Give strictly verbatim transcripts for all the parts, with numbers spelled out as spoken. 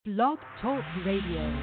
Blog Talk Radio.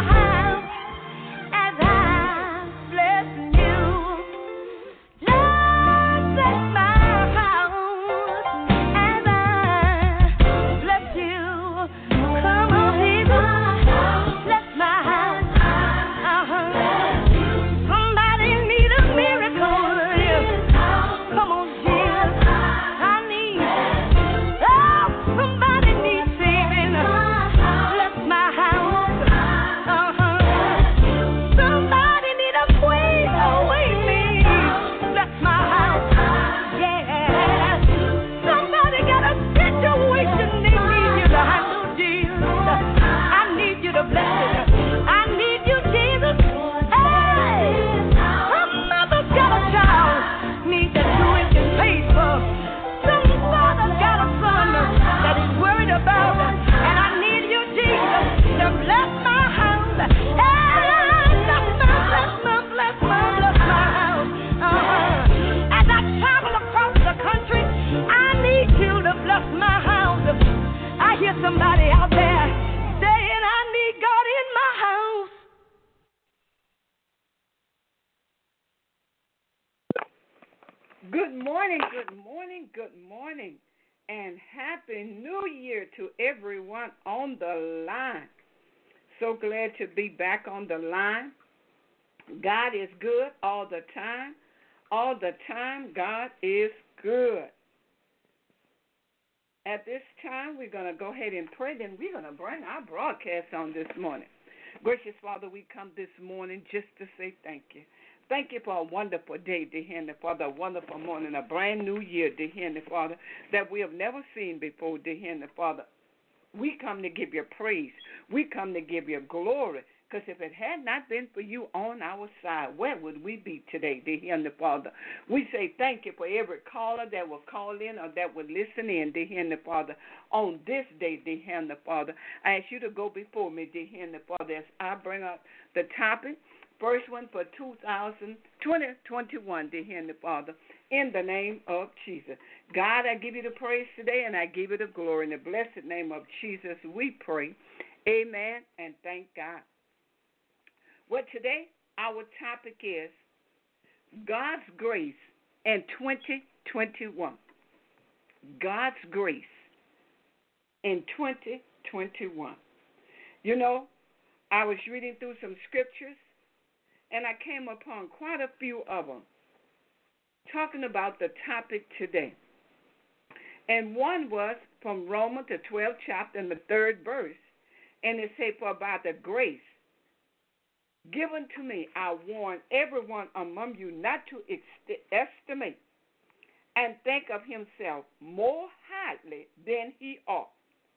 Love Good morning, good morning, good morning, and Happy New Year to everyone on the line. So glad to be back on the line. God is good all the time. All the time, God is good. At this time, we're going to go ahead and pray, then we're going to bring our broadcast on this morning. Gracious Father, we come this morning just to say thank you. Thank you for a wonderful day, dear Heavenly Father, a wonderful morning, a brand new year, dear Heavenly Father, that we have never seen before, dear Heavenly Father. We come to give you praise. We come to give you glory. Because if it had not been for you on our side, where would we be today, dear Heavenly Father? We say thank you for every caller that will call in or that will listen in, dear Heavenly Father, on this day, dear Heavenly Father. I ask you to go before me, dear Heavenly Father, as I bring up the topic, first one for two thousand twenty-one, dear Heavenly Father, in the name of Jesus. God, I give you the praise today, and I give you the glory. In the blessed name of Jesus, we pray. Amen, and thank God. Well, today, our topic is God's grace in twenty twenty-one. God's grace in twenty twenty-one. You know, I was reading through some scriptures, and I came upon quite a few of them talking about the topic today. And one was from Romans, the twelfth chapter, and the third verse, and it said, for about the grace given to me, I warn everyone among you not to ex- estimate and think of himself more highly than he ought,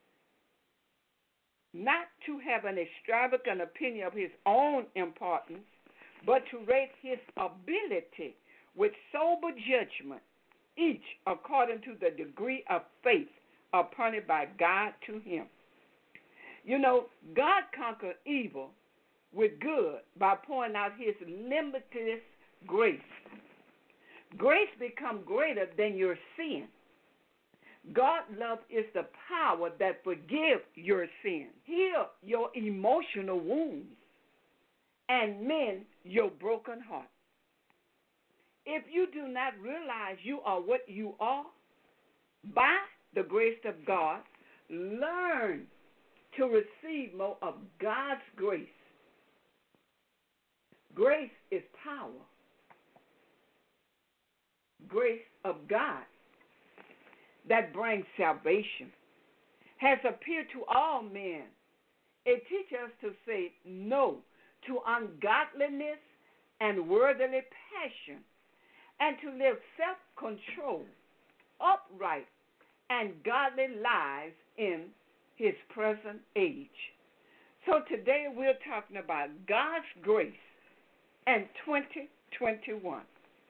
not to have an extravagant opinion of his own importance, but to rate his ability with sober judgment, each according to the degree of faith appointed by God to him. You know, God conquered evil with good by pouring out his limitless grace. Grace becomes greater than your sin. God's love is the power that forgives your sin, heal your emotional wounds, and mend your broken heart. If you do not realize you are what you are, by the grace of God, learn to receive more of God's grace. Grace is power. Grace of God that brings salvation has appeared to all men. It teaches us to say no to ungodliness and worldly passion, and to live self-controlled, upright, and godly lives in his present age. So today we're talking about God's grace in twenty twenty-one.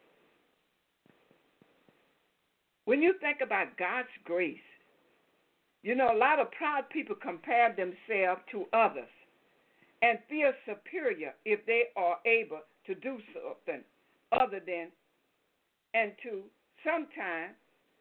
When you think about God's grace, you know, a lot of proud people compare themselves to others and feel superior if they are able to do something other than, and to sometimes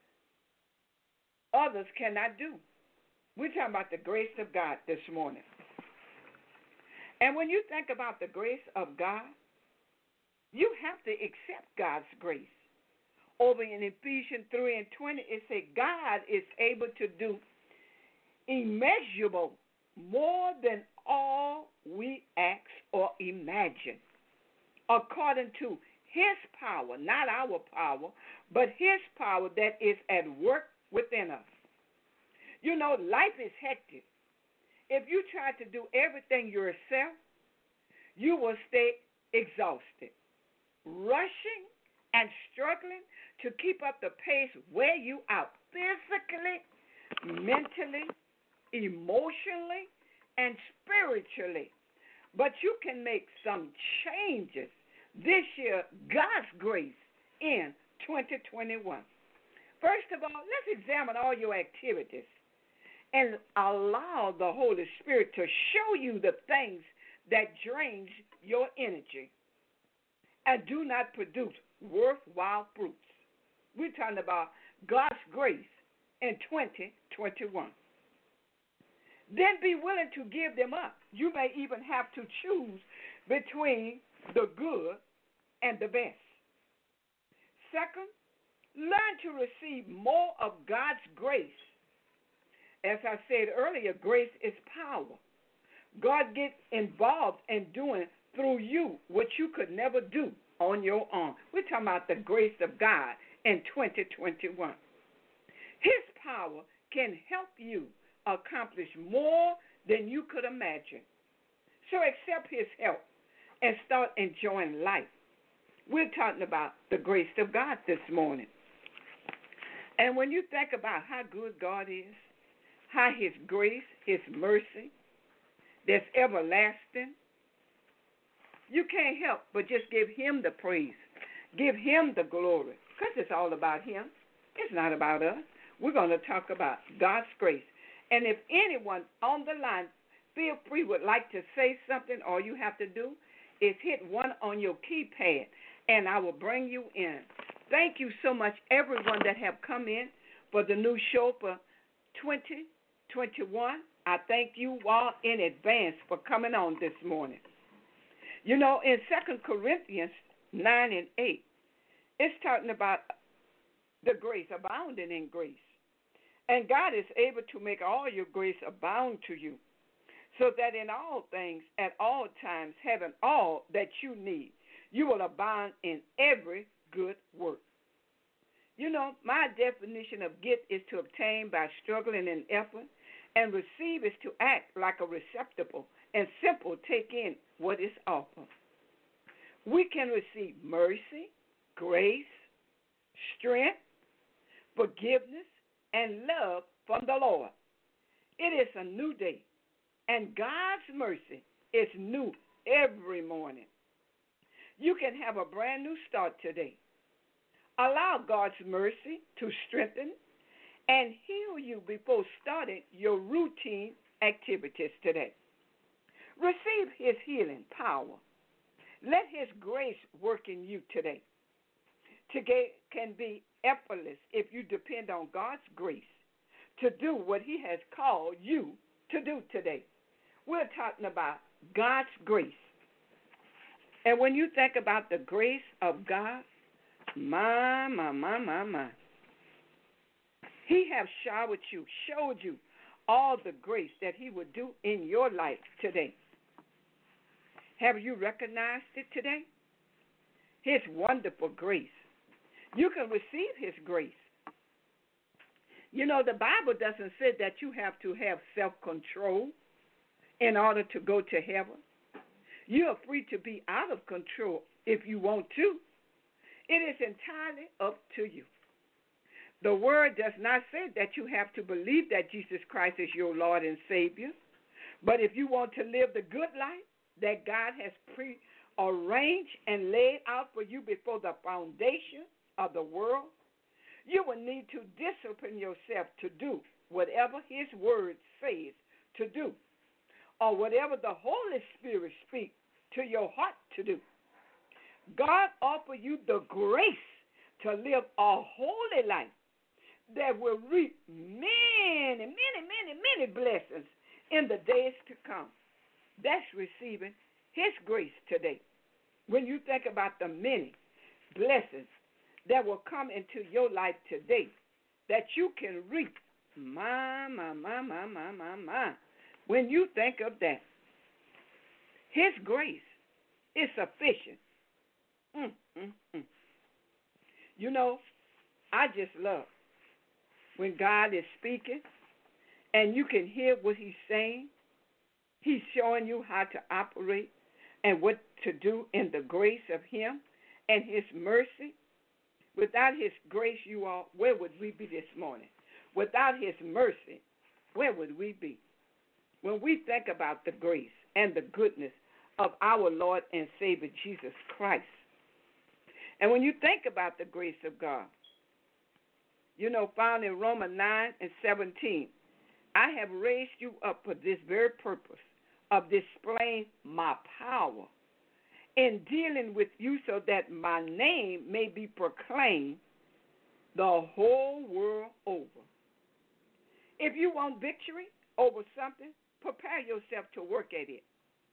others cannot do. We're talking about the grace of God this morning. And when you think about the grace of God, you have to accept God's grace. Over in Ephesians three and twenty, it says God is able to do immeasurable more than all we ask or imagine, according to his power, not our power, but his power that is at work within us. You know, life is hectic. If you try to do everything yourself, you will stay exhausted, rushing and struggling to keep up the pace wear you out physically, mentally, emotionally, and spiritually. But you can make some changes this year, God's grace in twenty twenty-one. First of all, let's examine all your activities and allow the Holy Spirit to show you the things that drains your energy and do not produce worthwhile fruits. We're talking about God's grace in twenty twenty-one. Then be willing to give them up. You may even have to choose between the good and the best. Second, Learn to receive more of God's grace. As I said earlier, grace is power. God gets involved in doing through you what you could never do on your own. We're talking about the grace of God in twenty twenty-one. His power can help you accomplish more than you could imagine. So accept his help and start enjoying life. We're talking about the grace of God this morning. And when you think about how good God is, how his grace, his mercy, that's everlasting, you can't help but just give him the praise. Give him the glory, because it's all about him. It's not about us. We're going to talk about God's grace. And if anyone on the line, feel free, would like to say something, all you have to do is hit one on your keypad, and I will bring you in. Thank you so much, everyone that have come in for the new show for twenty twenty-one. I thank you all in advance for coming on this morning. You know, in Second Corinthians nine and eight, it's talking about the grace, abounding in grace. And God is able to make all your grace abound to you, so that in all things, at all times, having all that you need, you will abound in every good work. You know, my definition of get is to obtain by struggling and effort, and receive is to act like a receptacle and simple take in what is offered. We can receive mercy, grace, strength, forgiveness, and love from the Lord. It is a new day, and God's mercy is new every morning. You can have a brand new start today. Allow God's mercy to strengthen and heal you before starting your routine activities today. Receive his healing power. Let his grace work in you today. Today can be effortless if you depend on God's grace to do what he has called you to do today. We're talking about God's grace. And when you think about the grace of God, my, my, my, my, my. He has showered you, showed you all the grace that he would do in your life today. Have you recognized it today? His wonderful grace. You can receive his grace. You know, the Bible doesn't say that you have to have self-control in order to go to heaven. You are free to be out of control if you want to. It is entirely up to you. The word does not say that you have to believe that Jesus Christ is your Lord and Savior. But if you want to live the good life that God has prearranged and laid out for you before the foundation of the world, you will need to discipline yourself to do whatever his word says to do, or whatever the Holy Spirit speaks to your heart to do. God offers you the grace to live a holy life that will reap many, many, many, many blessings in the days to come. That's receiving his grace today. When you think about the many blessings that will come into your life today that you can reap, my, my, my, my, my, my, my. When you think of that, his grace is sufficient. Mm, mm, mm. You know, I just love when God is speaking and you can hear what he's saying. He's showing you how to operate and what to do in the grace of him and his mercy. Without his grace, you all, where would we be this morning? Without his mercy, where would we be? When we think about the grace and the goodness of our Lord and Savior Jesus Christ, and when you think about the grace of God, you know, found in Romans nine and seventeen, I have raised you up for this very purpose of displaying my power in dealing with you so that my name may be proclaimed the whole world over. If you want victory over something, prepare yourself to work at it.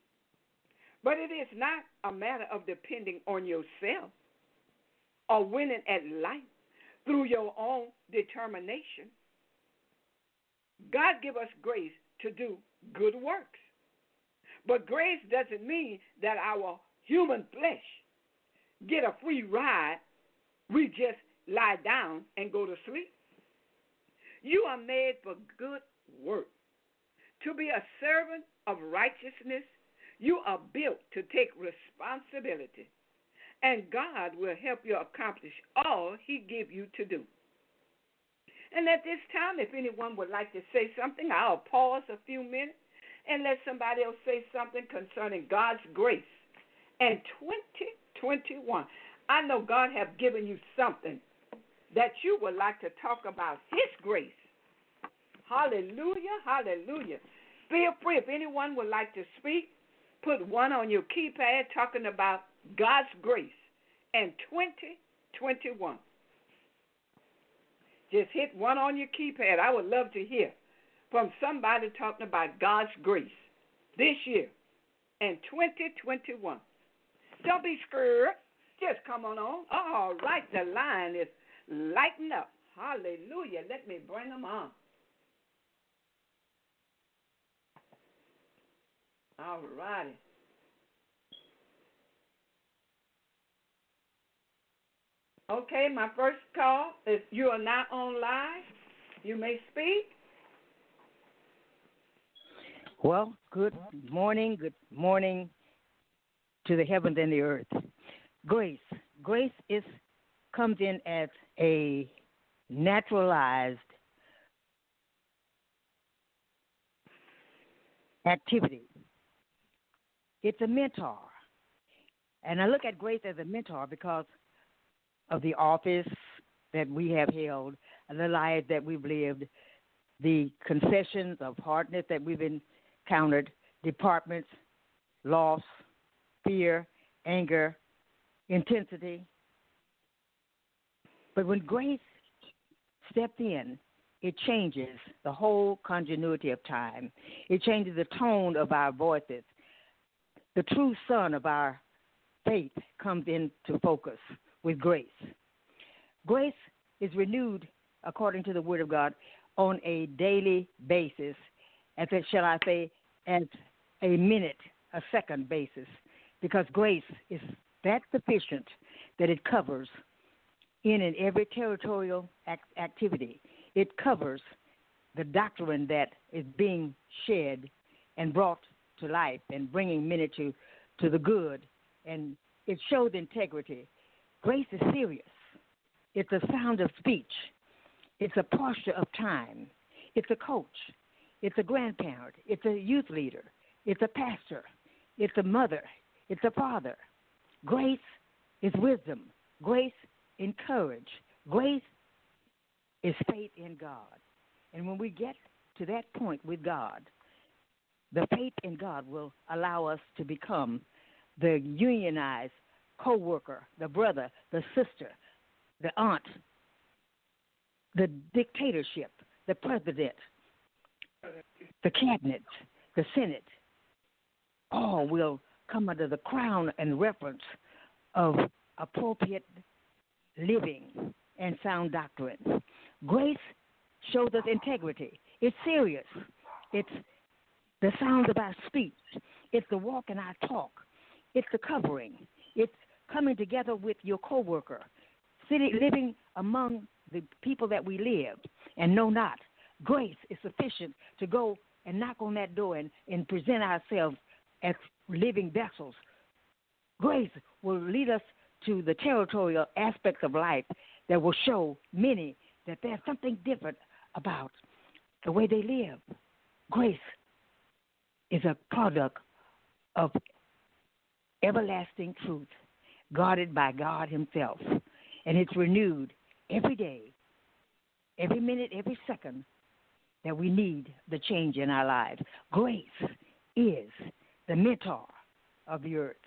But it is not a matter of depending on yourself or winning at life through your own determination. God give us grace to do good works. But grace doesn't mean that our human flesh get a free ride. We just lie down and go to sleep. You are made for good work. To be a servant of righteousness, you are built to take responsibility. And God will help you accomplish all he give you to do. And at this time, if anyone would like to say something, I'll pause a few minutes and let somebody else say something concerning God's grace. And twenty twenty-one, I know God have given you something that you would like to talk about his grace. Hallelujah, hallelujah. Feel free, if anyone would like to speak, put one on your keypad talking about God's grace and twenty twenty-one. Just hit one on your keypad. I would love to hear from somebody talking about God's grace this year and twenty twenty-one. Don't be scared. Just come on on. All right, the line is lighting up. Hallelujah. Let me bring them on. All righty. Okay, my first call is you are now on live. You may speak. Well, good morning, good morning to the heavens and the earth. Grace. Grace is comes in as a naturalized activity. It's a mentor. And I look at grace as a mentor because of the office that we have held, the lives that we've lived, the concessions of hardness that we've encountered, departments, loss, fear, anger, intensity. But when grace stepped in, it changes the whole continuity of time. It changes the tone of our voices. The true sun of our faith comes into focus with grace. Grace is renewed, according to the Word of God, on a daily basis, as it, shall I say, as a minute, a second basis, because grace is that sufficient that it covers in and every territorial act- activity. It covers the doctrine that is being shed and brought to life and bringing many to, to the good, and it shows integrity. Grace is serious. It's a sound of speech. It's a posture of time. It's a coach. It's a grandparent. It's a youth leader. It's a pastor. It's a mother. It's a father. Grace is wisdom. Grace is courage. Grace is faith in God. And when we get to that point with God, the faith in God will allow us to become the unionized co-worker, the brother, the sister, the aunt, the dictatorship, the president, the cabinet, the Senate, all will come under the crown and reference of appropriate living and sound doctrine. Grace shows us integrity. It's serious. It's the sound of our speech. It's the walk in our talk. It's the covering. It's coming together with your coworker, sitting, living among the people that we live and know not. Grace is sufficient to go and knock on that door and, and present ourselves as living vessels. Grace will lead us to the territorial aspects of life that will show many that there's something different about the way they live. Grace is a product of everlasting truth, guarded by God himself. And it's renewed every day, every minute, every second that we need the change in our lives. Grace is the mentor of the earth.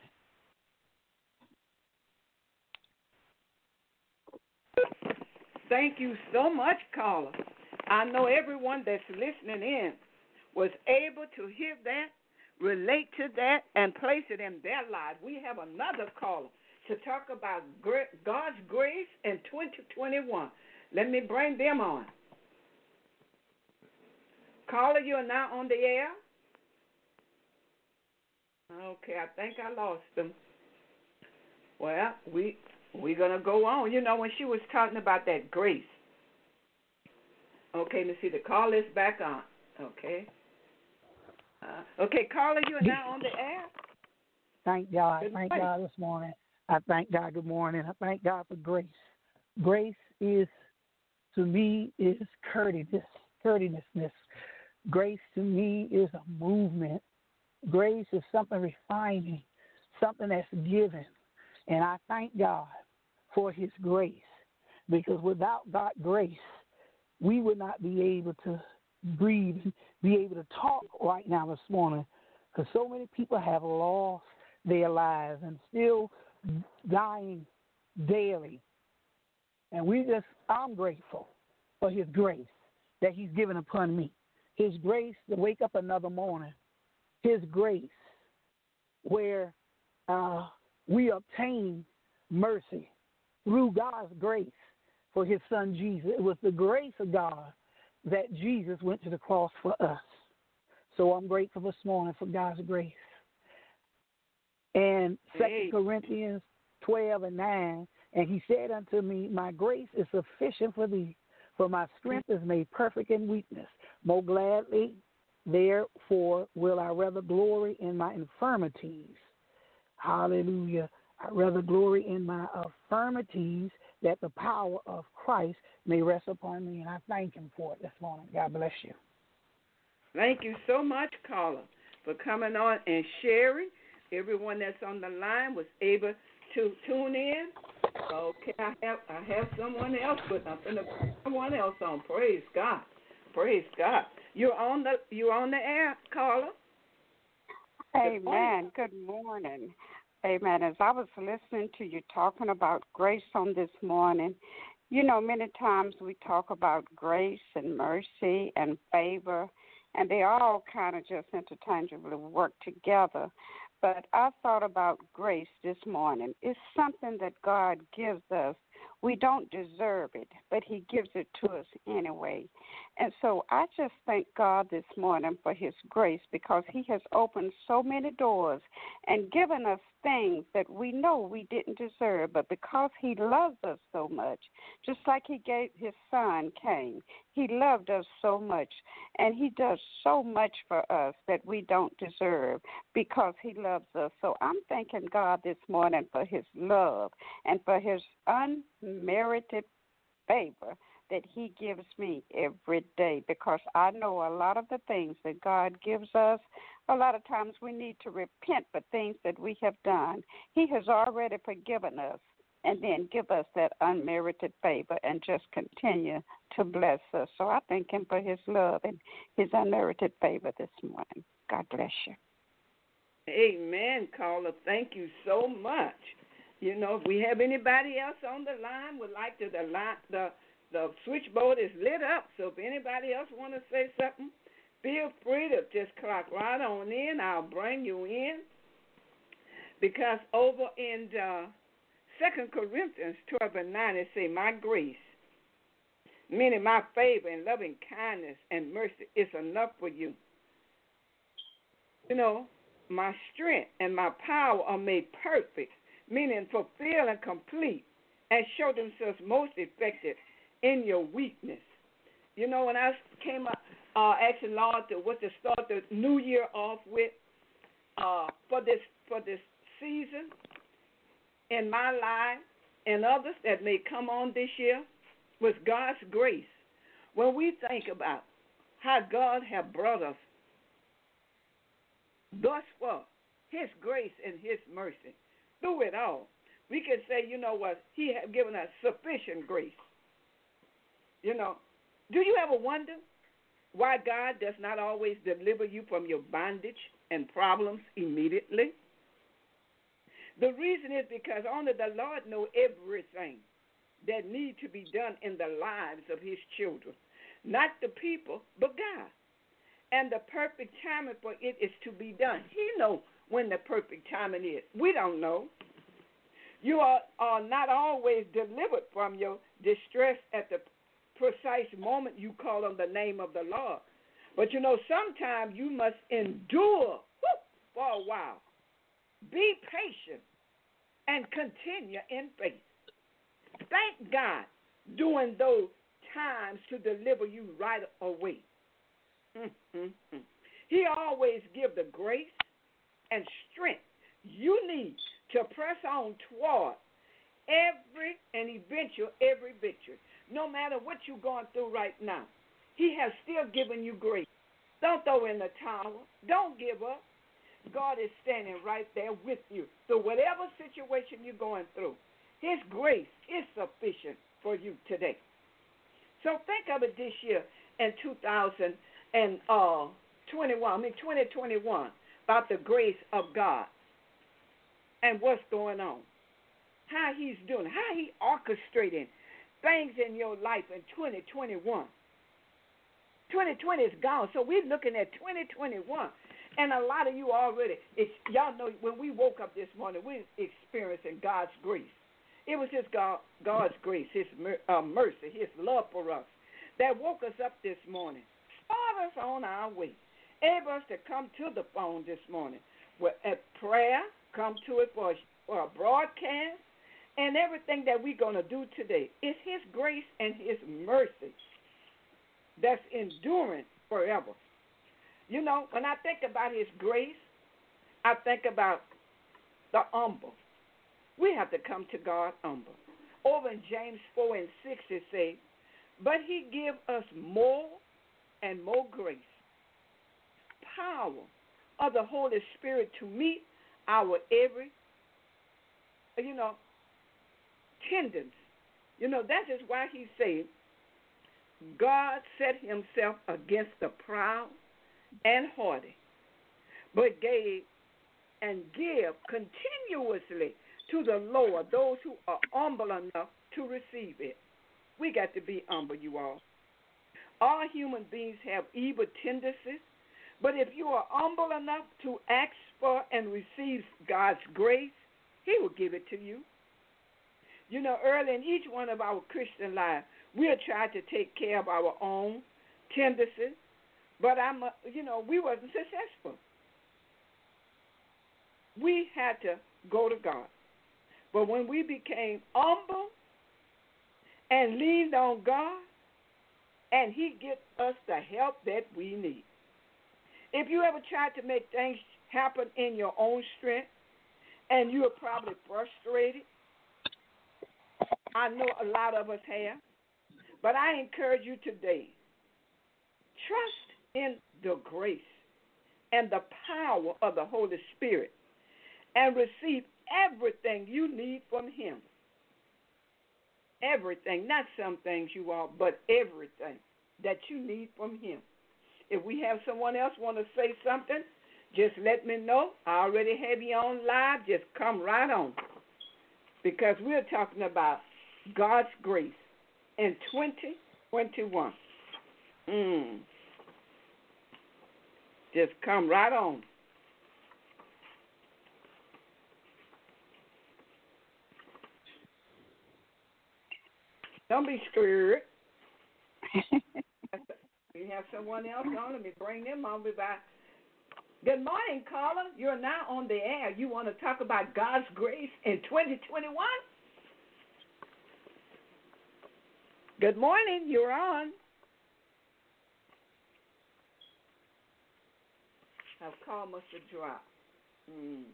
Thank you so much, caller. I know everyone that's listening in was able to hear that, relate to that, and place it in their lives. We have another caller. to talk about God's grace in twenty twenty-one. Let me bring them on. Caller, you are now on the air. Okay, I think I lost them. Well, we we're gonna go on. You know, when she was talking about that grace. Okay, let's see. The call is back on. Okay. Uh, okay, caller, you are now on the air. Thank God. Good Thank morning. God this morning. I thank God. Good morning. I thank God for grace. Grace is, to me, is courteousness. Courteousness. Grace to me is a movement. Grace is something refining, something that's given. And I thank God for his grace, because without God's grace, we would not be able to breathe, be able to talk right now this morning, because so many people have lost their lives and still dying daily. And we just, I'm grateful for his grace that he's given upon me. His grace to wake up another morning. His grace where uh, we obtain mercy through God's grace for his son Jesus. It was the grace of God that Jesus went to the cross for us. So I'm grateful this morning for God's grace. And Second Corinthians twelve and nine, and he said unto me, my grace is sufficient for thee, for my strength is made perfect in weakness. More gladly, therefore, will I rather glory in my infirmities. Hallelujah. I rather glory in my infirmities, that the power of Christ may rest upon me. And I thank him for it this morning. God bless you. Thank you so much, caller, for coming on and sharing. Everyone that's on the line was able to tune in. Okay, I have I have someone else, but I'm going to put someone else on. Praise God. Praise God. You're on the you're on the air, caller. Amen. Good morning. Amen. As I was listening to you talking about grace on this morning, you know, many times we talk about grace and mercy and favor, and they all kind of just interchangeably work together. But I thought about grace this morning. It's something that God gives us. We don't deserve it, but he gives it to us anyway. And so I just thank God this morning for his grace, because he has opened so many doors and given us things that we know we didn't deserve, but because he loves us so much, just like he gave his son came, he loved us so much, and he does so much for us that we don't deserve because he loves us. So I'm thanking God this morning for his love and for his unmerited favor that he gives me every day, because I know a lot of the things that God gives us, a lot of times we need to repent for things that we have done. He has already forgiven us, and then give us that unmerited favor and just continue to bless us. So I thank him for his love and his unmerited favor this morning. God bless you. Amen, caller. Thank you so much. You know, if we have anybody else on the line, would like to, the line, the the switchboard is lit up. So if anybody else want to say something, feel free to just clock right on in. I'll bring you in. Because over in uh, Second Corinthians twelve and nine, it say, my grace, meaning my favor and loving kindness and mercy is enough for you. You know, my strength and my power are made perfect, meaning fulfill and complete, and show themselves most effective in your weakness. You know, when I came up uh, asking Lord to what to start the new year off with uh, for this for this season in my life and others that may come on this year, was God's grace. When we think about how God has brought us thus far, his grace and his mercy, through it all, we can say, you know what, he has given us sufficient grace. You know, do you ever wonder why God does not always deliver you from your bondage and problems immediately? The reason is because only the Lord knows everything that needs to be done in the lives of his children. Not the people, but God. And the perfect timing for it is to be done. He knows when the perfect timing is. We don't know. You are, are not always delivered from your distress at the precise moment you call on the name of the Lord. But you know, sometimes you must endure whoop, for a while. Be patient and continue in faith. Thank God during those times to deliver you right away. Mm-hmm. He always gives the grace and strength you need to press on toward every and eventual every victory. No matter what you're going through right now, he has still given you grace. Don't throw in the towel. Don't give up. God is standing right there with you. So whatever situation you're going through, his grace is sufficient for you today. So think of it this year in two thousand twenty-one, I mean twenty twenty-one, about the grace of God and what's going on, how he's doing, how he orchestrating things in your life in twenty twenty-one. twenty twenty is gone, so we're looking at twenty twenty-one. And a lot of you already, it's, y'all know when we woke up this morning, we're experiencing God's grace. It was just God, God's grace, his uh, mercy, his love for us that woke us up this morning, started us on our way, able us to come to the phone this morning with a prayer, come to it for a, for a broadcast, and everything that we're going to do today. It's his grace and his mercy that's enduring forever. You know, when I think about his grace, I think about the humble. We have to come to God humble. Over in James four and six it says, but he give us more and more grace, power of the Holy Spirit to meet our every, you know, tendons. You know, that is why he said, God set himself against the proud and haughty, but gave and give continuously to the Lord those who are humble enough to receive it. We got to be humble, you all. All human beings have evil tendencies, but if you are humble enough to ask for and receive God's grace, he will give it to you. You know, early in each one of our Christian lives, we'll try to take care of our own tendencies, but I'm, uh, you know, we wasn't successful. We had to go to God. But when we became humble and leaned on God, and he gets us the help that we need. If you ever tried to make things happen in your own strength, and you are probably frustrated, I know a lot of us have, but I encourage you today, trust in the grace and the power of the Holy Spirit and receive everything you need from him. Everything, not some things you all, but everything that you need from him. If we have someone else want to say something, just let me know. I already have you on live. Just come right on, because we're talking about God's grace in twenty twenty-one. Mm. Just come right on. Don't be scared. We have someone else on. Let me bring them on. By. Good morning, caller. You're now on the air. You want to talk about God's grace in twenty twenty-one? Good morning. You're on. Our call must have dropped. Mm.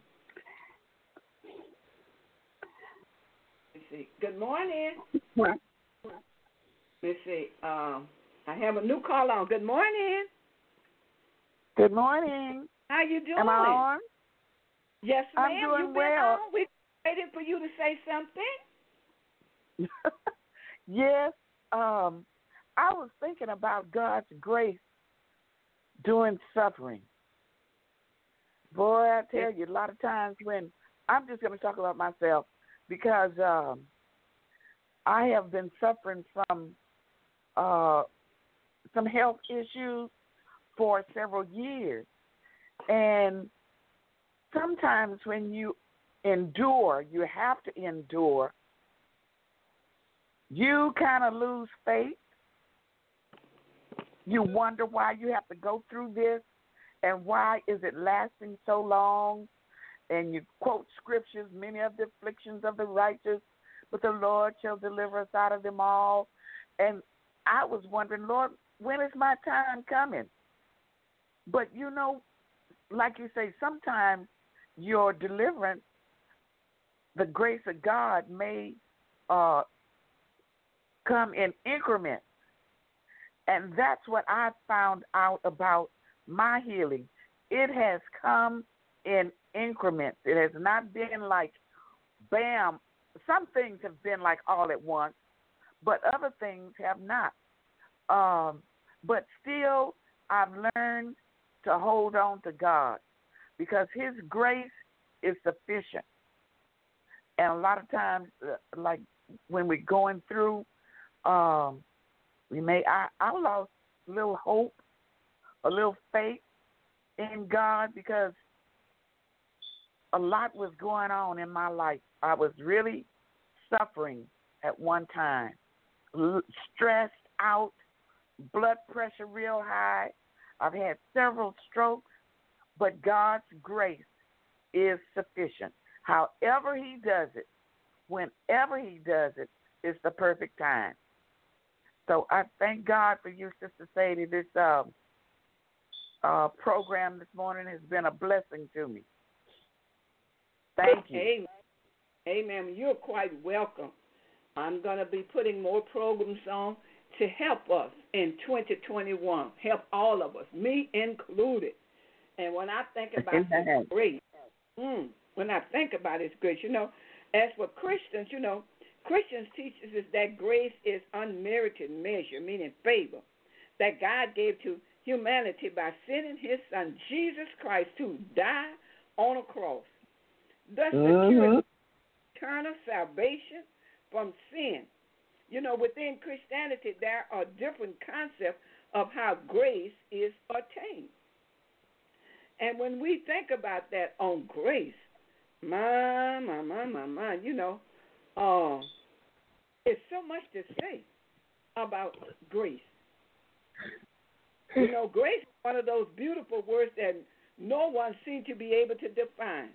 Let's see. Good morning. What? Let's see. Um, I have a new call on. Good morning. Good morning. How you doing? Am I on? Yes, ma'am. I'm doing You've been well. on. We're waiting for you to say something. Yes. Um, I was thinking about God's grace during suffering. Boy, I tell you, a lot of times when I'm just going to talk about myself, because um, I have been suffering from uh, some health issues for several years. And sometimes when you endure, you have to endure, you kind of lose faith. You wonder why you have to go through this and why is it lasting so long. And you quote scriptures, many of the afflictions of the righteous, but the Lord shall deliver us out of them all. And I was wondering, Lord, when is my time coming? But, you know, like you say, sometimes your deliverance, the grace of God may uh, come in increments. And that's what I found out about my healing. It has come in increments. It has not been like, bam. Some things have been like all at once, but other things have not. Um, but still, I've learned to hold on to God because his grace is sufficient. And a lot of times, uh, like when we're going through, um, we may I, I lost a little hope, a little faith in God because a lot was going on in my life. I was really suffering at one time, L- stressed out, blood pressure real high. I've had several strokes, but God's grace is sufficient. However he does it, whenever he does it, it's the perfect time. So I thank God for you, Sister Sadie. This uh, uh, program this morning has been a blessing to me. Thank you. Amen. Amen. You're quite welcome. I'm going to be putting more programs on to help us in twenty twenty-one, help all of us, me included. And when I think about His grace, mm, when I think about His grace, you know, as for Christians, you know, Christians teach us that grace is unmerited measure, meaning favor, that God gave to humanity by sending His Son, Jesus Christ, to die on a cross. Thus, Mm-hmm. secure eternal salvation from sin. You know, within Christianity, there are different concepts of how grace is attained. And when we think about that on grace, my, my, my, my, my, you know, uh, there's so much to say about grace. You know, grace is one of those beautiful words that no one seems to be able to define.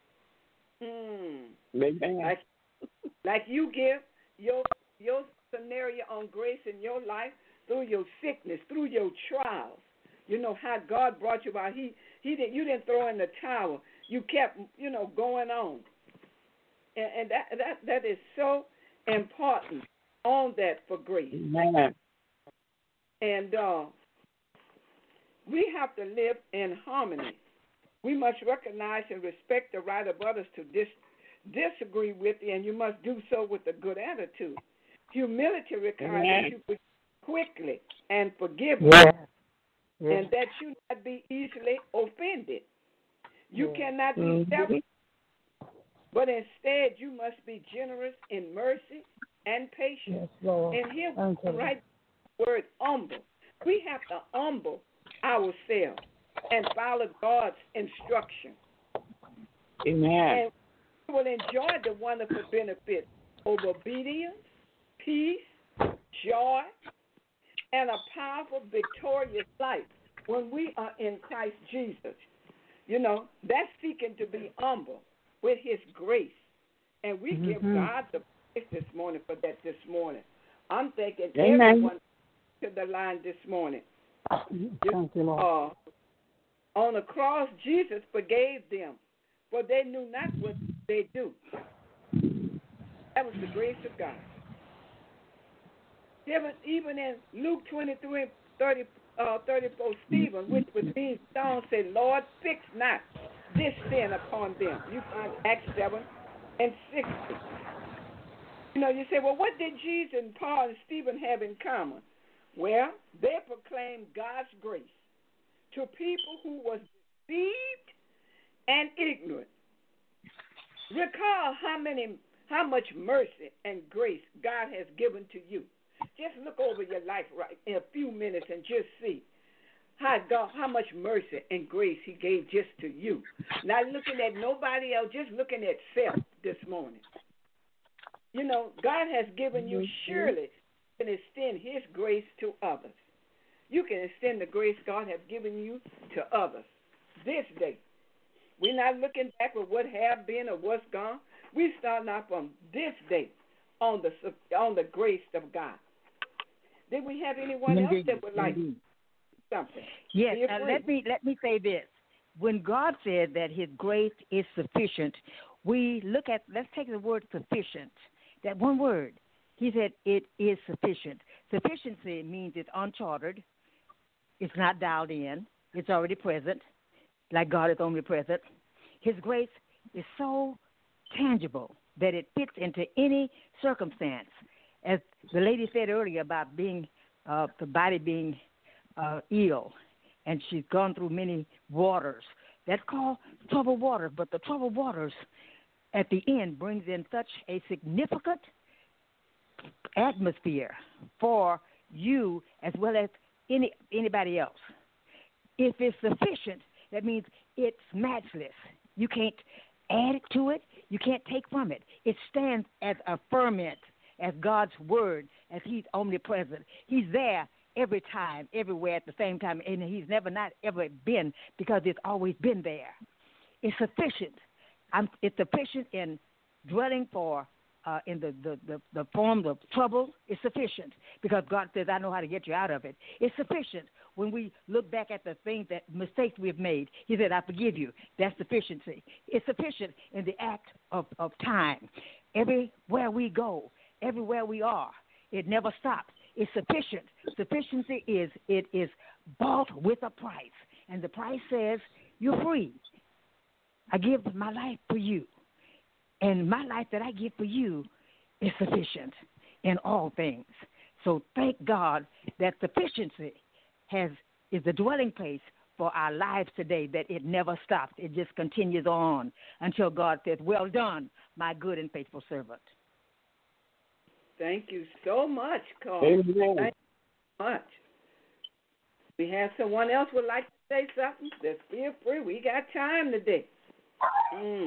Hmm. Like, like you give your your scenario on grace in your life through your sickness, through your trials. You know how God brought you out. He he didn't you didn't throw in the towel. You kept you know going on, and, and that that that is so important on that for grace. Amen. And uh, we have to live in harmony. We must recognize and respect the right of others to dis- disagree with you, and you must do so with a good attitude. Humility requires Amen. that you forgive quickly and forgive, Yeah. Yeah. and that you not be easily offended. You Yeah. cannot be Mhm. selfish, but instead you must be generous in mercy and patience. Yes, Lord. And here, Thank you. right, the word humble. We have to humble ourselves and follow God's instruction. Amen. And we will enjoy the wonderful benefits of obedience, peace, joy, and a powerful, victorious life when we are in Christ Jesus. You know, that's seeking to be humble with His grace. And we Mm-hmm. give God the praise this morning for that this morning. I'm thanking Amen. everyone to the line this morning. Thank you, Lord. Uh, on the cross, Jesus forgave them, for they knew not what they do. That was the grace of God. Even, even in Luke twenty-three, thirty, uh, thirty-four, Stephen, which was being stoned, said, Lord, fix not this sin upon them. You find Acts seven and sixty. You know, you say, well, what did Jesus and Paul and Stephen have in common? Well, they proclaimed God's grace to people who was deceived and ignorant. Recall how many, how much mercy and grace God has given to you. Just look over your life right in a few minutes and just see how God, how much mercy and grace He gave just to you. Not looking at nobody else, just looking at self this morning. You know, God has given you, surely you can extend His grace to others. You can extend the grace God has given you to others this day. We're not looking back at what have been or what's gone. We're starting out from this day on the on the grace of God. Did we have anyone else that would like something? Yes, uh, let me let me say this. When God said that His grace is sufficient, we look at, let's take the word sufficient, that one word. He said it is sufficient. Sufficiency means it's unchartered, it's not dialed in, it's already present, like God is omnipresent. His grace is so tangible that it fits into any circumstance. As the lady said earlier about being, uh, the body being uh, ill, and she's gone through many waters. That's called troubled waters, but the troubled waters at the end brings in such a significant atmosphere for you as well as any anybody else. If it's sufficient, that means it's matchless. You can't add to it. You can't take from it. It stands as a ferment, as God's word, as He's omnipresent. He's there every time, everywhere at the same time, and He's never not ever been, because it's always been there. It's sufficient. I'm, it's sufficient in dwelling for, uh, in the, the, the, the form of trouble. It's sufficient because God says, I know how to get you out of it. It's sufficient when we look back at the things that mistakes we've made. He said, I forgive you. That's sufficiency. It's sufficient in the act of, of time. Everywhere we go, everywhere we are, it never stops. It's sufficient. Sufficiency is, it is bought with a price. And the price says, you're free. I give my life for you. And my life that I give for you is sufficient in all things. So thank God that sufficiency has is the dwelling place for our lives today, that it never stops. It just continues on until God says, well done, my good and faithful servant. Thank you so much, Carl. Amen. Thank you so much. We have someone else would like to say something? Just feel free. We got time today. Mm.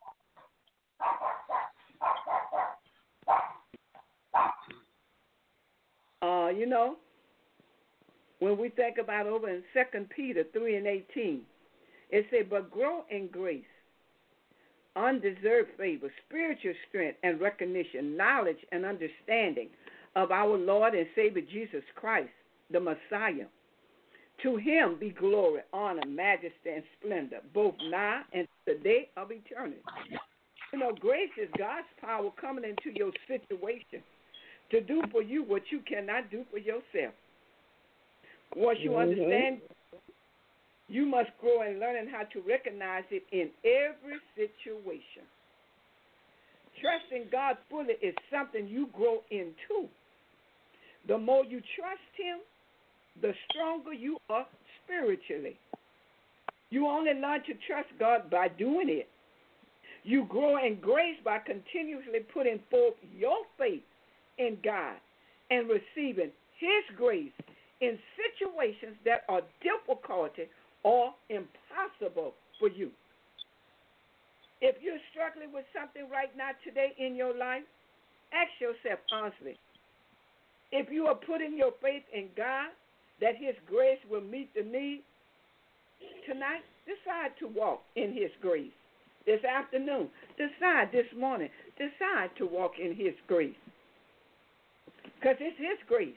Uh, you know, when we think about over in Second Peter three and eighteen, it says, but grow in grace, undeserved favor, spiritual strength and recognition, knowledge and understanding of our Lord and Savior Jesus Christ, the Messiah. To Him be glory, honor, majesty, and splendor, both now and to the day of eternity. You know, grace is God's power coming into your situation to do for you what you cannot do for yourself. Once you mm-hmm. understand, you must grow in learning how to recognize it in every situation. Trusting God fully is something you grow into. The more you trust Him, the stronger you are spiritually. You only learn to trust God by doing it. You grow in grace by continuously putting forth your faith in God and receiving His grace in situations that are difficult or impossible for you. If you're struggling with something right now today in your life, ask yourself honestly, if you are putting your faith in God, that His grace will meet the need, tonight, decide to walk in His grace. This afternoon, decide this morning, decide to walk in His grace. Because it's His grace.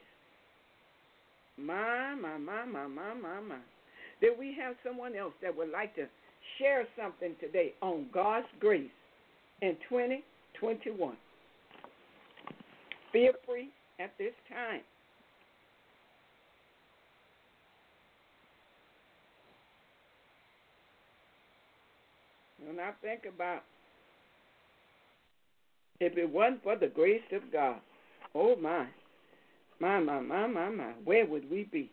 My, my, my, my, my, my, my. Then we have someone else that would like to share something today on God's grace in twenty twenty-one. Feel free at this time. When I think about if it wasn't for the grace of God, oh my, my, my, my, my, my, where would we be?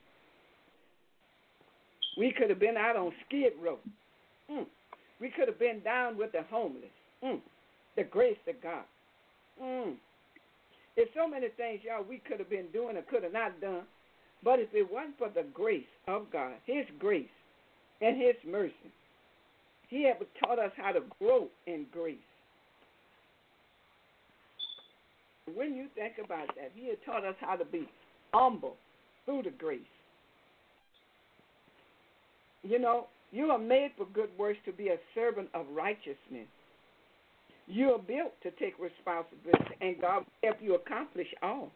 We could have been out on Skid Row. Mm. We could have been down with the homeless. Mm. The grace of God. Mm. There's so many things, y'all, we could have been doing or could have not done, But if it wasn't for the grace of God, His grace and His mercy, He had taught us how to grow in grace. When you think about that, He had taught us how to be humble through the grace. You know, you are made for good works to be a servant of righteousness. You are built to take responsibility, and God will help you accomplish all.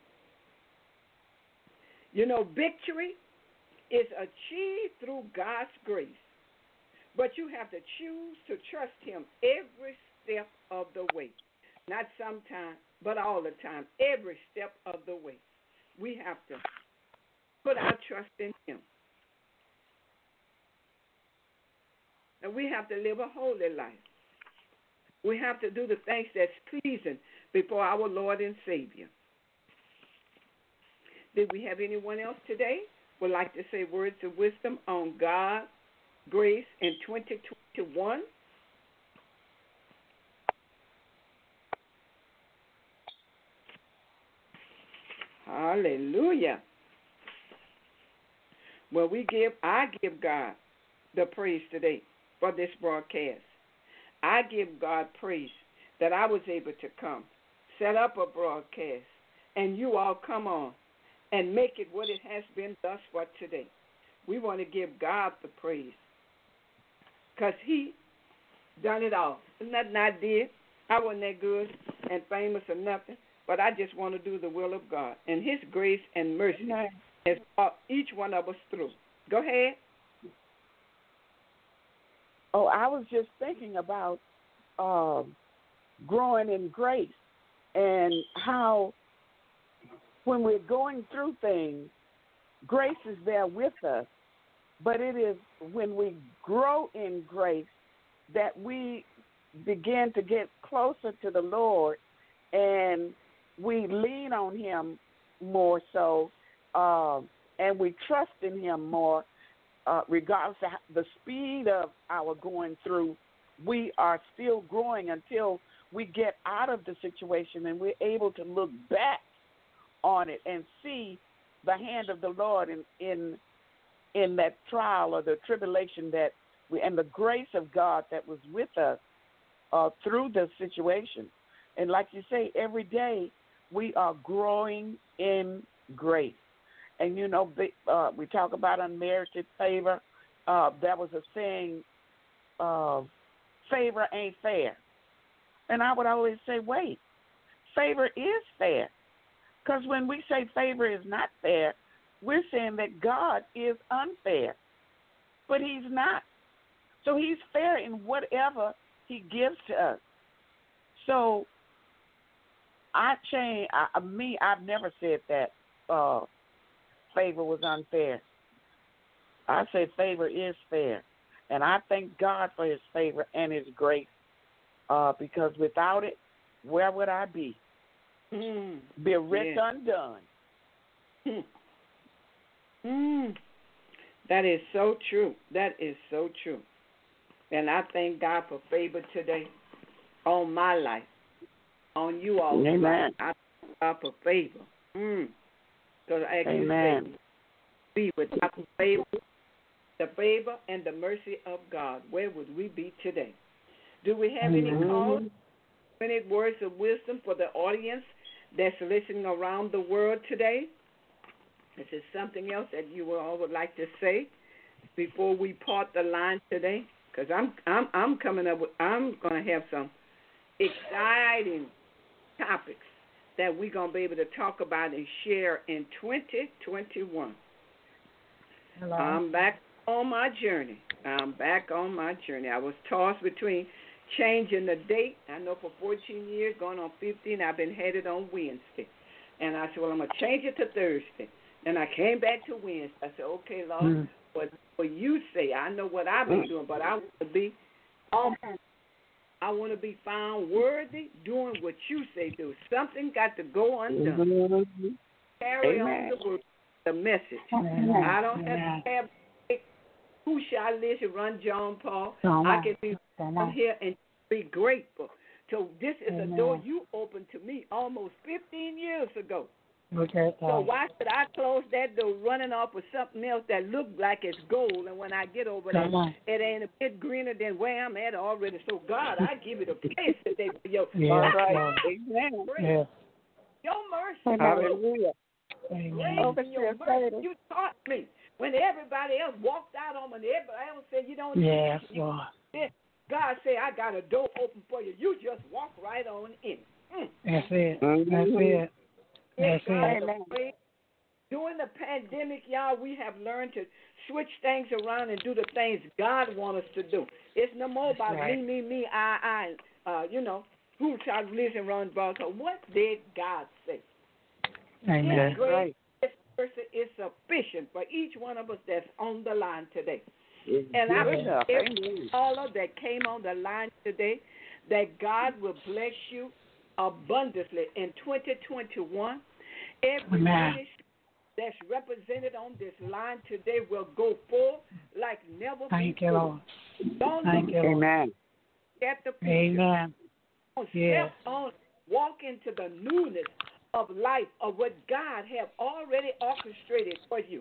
You know, victory is achieved through God's grace, but you have to choose to trust Him every step of the way. Not sometimes, but all the time, every step of the way. We have to put our trust in Him. And we have to live a holy life. We have to do the things that's pleasing before our Lord and Savior. Did we have anyone else today would like to say words of wisdom on God, grace in twenty twenty-one? Hallelujah. Well, we give, I give God the praise today for this broadcast. I give God praise that I was able to come, set up a broadcast, and you all come on and make it what it has been thus far today. We want to give God the praise because He done it all. Nothing I did. I wasn't that good and famous or nothing, but I just want to do the will of God. And His grace and mercy has brought each one of us through. Go ahead. Oh, I was just thinking about um, growing in grace and how when we're going through things, grace is there with us, but it is when we grow in grace that we begin to get closer to the Lord and we lean on Him more so, uh, and we trust in Him more. Uh, regardless of the speed of our going through, we are still growing until we get out of the situation and we're able to look back on it and see the hand of the Lord in in, in that trial or the tribulation that we, and the grace of God that was with us uh, through the situation. And like you say, every day we are growing in grace. And, you know, uh, we talk about unmerited favor. Uh, that was a saying, uh, favor ain't fair. And I would always say, wait, favor is fair. Because when we say favor is not fair, we're saying that God is unfair. But He's not. So He's fair in whatever He gives to us. So I change, I, me, I've never said that uh, favor was unfair. I say favor is fair. And I thank God for His favor and His grace uh, because without it, where would I be? Mm. Be a wretch yeah. undone. Mm. Mm. That is so true. That is so true. And I thank God for favor today on my life, on you all. Amen. I thank God for favor. Mm. Because I Amen. Be without the favor, the favor and the mercy of God, where would we be today? Do we have any calls, any words of wisdom for the audience that's listening around the world today? Is there something else that you all would like to say before we part the line today? Because I'm I'm I'm coming up with I'm going to have some exciting topics that we're going to be able to talk about and share in twenty twenty-one. Hello. I'm back on my journey. I'm back on my journey. I was tossed between changing the date. I know for fourteen years, going on fifteen, I've been headed on Wednesday. And I said, well, I'm going to change it to Thursday. And I came back to Wednesday. I said, okay, Lord, mm. what, what you say, I know what I've been doing, but I want to be um, I want to be found worthy doing what you say do. Something got to go undone. Mm-hmm. Carry Amen. on the word, the message. Amen. I don't have Amen. to have who shall listen, run John Paul. Amen. I can be Amen. here and be grateful. So this is Amen. a door you opened to me almost fifteen years ago. Okay. So Uh, why should I close that door running off with something else that looked like it's gold, and when I get over there, come on. it ain't a bit greener than where I'm at already. So God, I give you the praise today for your, Yes, Right. Lord. Amen. Yes. your mercy, Hallelujah. grace, Amen. and your mercy. You taught me when everybody else walked out on me, and everybody else said you don't Yes, need Lord. this. God said, I got a door open for you. You just walk right on in. Mm. That's it. Mhm. That's it. That's Give God it. the Amen. praise. During the pandemic, y'all, we have learned to switch things around and do the things God wants us to do. It's no more about Right. me, me, me, I, I. Uh, you know, who child religion runs about. So what did God say? Amen. His grace, Right. His mercy is sufficient for each one of us that's on the line today. And I Good enough. pray Amen. all of that came on the line today that God will bless you abundantly in twenty twenty-one. Every Amen. ministry that's represented on this line today will go forth like never Thank you, before. Lord. Don't Thank look you, Lord. Amen. at the future. Amen. Don't Yes. Step on, walk into the newness of life of what God have already orchestrated for you.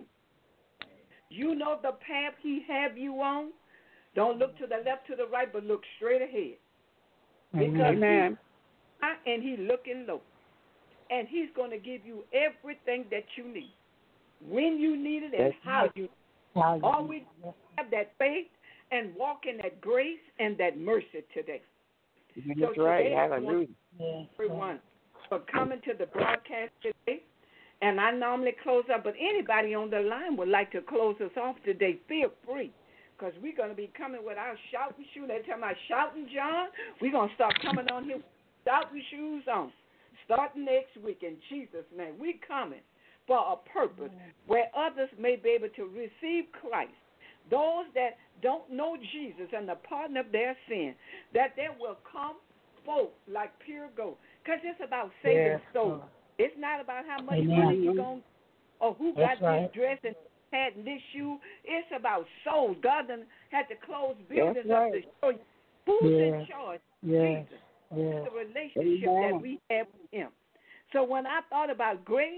You know the path He have you on. Don't look to the left, to the right, but look straight ahead. Because Amen. He's high and He's looking low. And He's going to give you everything that you need, when you need it, and That's how right. you need it. Hallelujah. All we have that faith and walk in that grace and that mercy today. That's So right. today, I want Hallelujah. Yes. everyone for coming to the broadcast today. And I normally close up, but anybody on the line would like to close us off today, feel free. Because we're going to be coming with our shouting shoes. They're talking about shouting, John. We're going to start coming on here with shouting shoes on. Starting next week in Jesus' name. We're coming for a purpose where others may be able to receive Christ. Those that don't know Jesus and the pardon of their sin, that they will come forth like pure gold. Because it's about saving Yes, souls. Lord. It's not about how much Amen. money you're going to, or who That's got right. this dress and hat and this shoe. It's about souls. God done had to close buildings That's up right. to show you who's in Yes. charge. Yes. Jesus. Yes. The relationship Amen. that we have with Him. So when I thought about grace,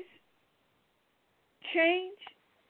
change,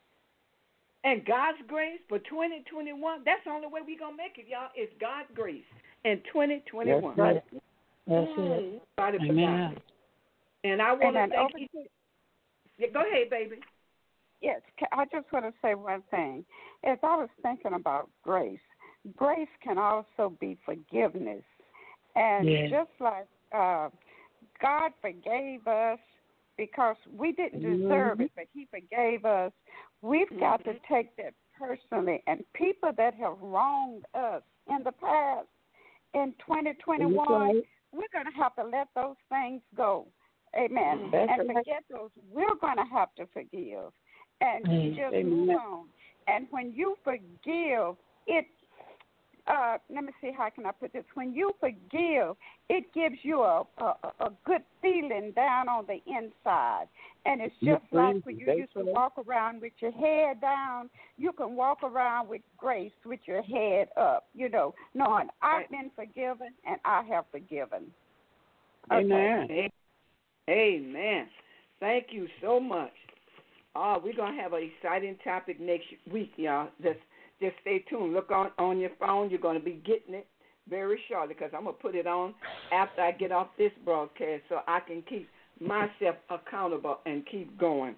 and God's grace for twenty twenty-one, that's the only way we're going to make it, y'all. It's God's grace in twenty twenty-one. That's right. That's it. Mm, Father, for Amen. God. And I want to Amen. thank Over you. to- Yeah, go ahead, baby. Yes, ca- I just want to say one thing. As I was thinking about grace, grace can also be forgiveness. And Yeah. just like uh, God forgave us because we didn't deserve it, but He forgave us, we've got to take that personally. And people that have wronged us in the past, in twenty twenty-one, we're going to have to let those things go. Amen. That's and right. forget those. We're going to have to forgive and Mm. just Amen. move on. And when you forgive, it, uh, let me see, how can I put this? When you forgive, it gives you a, a, a good feeling down on the inside. And it's just Yes, like ma'am. when you That's used to right. walk around with your head down, you can walk around with grace with your head up, you know, knowing I've been forgiven and I have forgiven. Amen. Okay. Amen. Thank you so much. Oh, we're going to have an exciting topic next week, y'all. Just just stay tuned. Look on, on your phone. You're going to be getting it very shortly because I'm going to put it on after I get off this broadcast so I can keep myself accountable and keep going.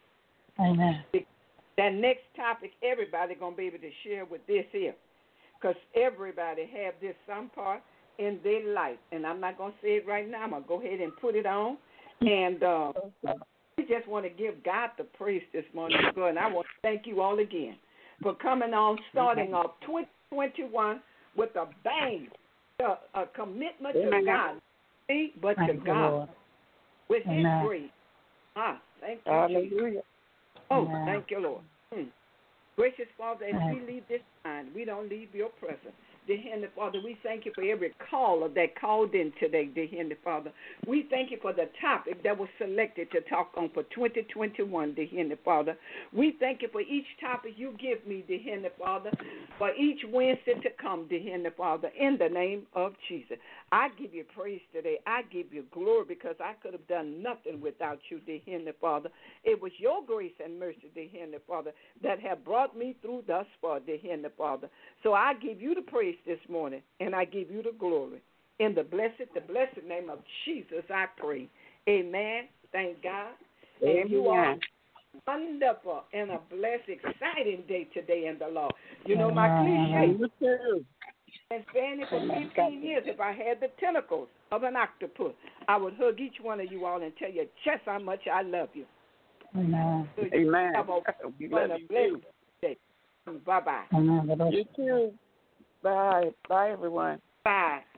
Amen. That next topic, everybody going to be able to share with this here because everybody have this some part in their life. And I'm not going to say it right now. I'm going to go ahead and put it on. And uh, we just want to give God the praise this morning. And I want to thank you all again for coming on, starting off twenty twenty-one with a bang, a, a commitment to Amen. God, See, but Thank to you, God Lord. with His Amen. grace. Ah, thank you, Jesus. Hallelujah. Oh, Amen. thank you, Lord. Hmm. Gracious Father, as Thank we leave this time, we don't leave your presence. dear Heavenly Father. We thank you for every caller that called in today, dear Heavenly Father. We thank you for the topic that was selected to talk on for twenty twenty-one, dear Heavenly Father. We thank you for each topic you give me, dear Heavenly Father, for each Wednesday to come, dear Heavenly Father, in the name of Jesus. I give you praise today. I give you glory because I could have done nothing without you, dear Heavenly Father. It was your grace and mercy, dear Heavenly Father, that have brought me through thus far, dear Heavenly Father. So I give you the praise this morning, and I give you the glory. In the blessed, the blessed name of Jesus, I pray. Amen. Thank God. Amen. And you are wonderful and a blessed, exciting day today in the Lord. You know my cliche. You too. Been saying it for fifteen years. If I had the tentacles of an octopus, I would hug each one of you all and tell you just how much I love you. Amen. So you Amen. have a We love you too. day. Bye-bye. Amen. You too. Bye. Bye, everyone. Bye.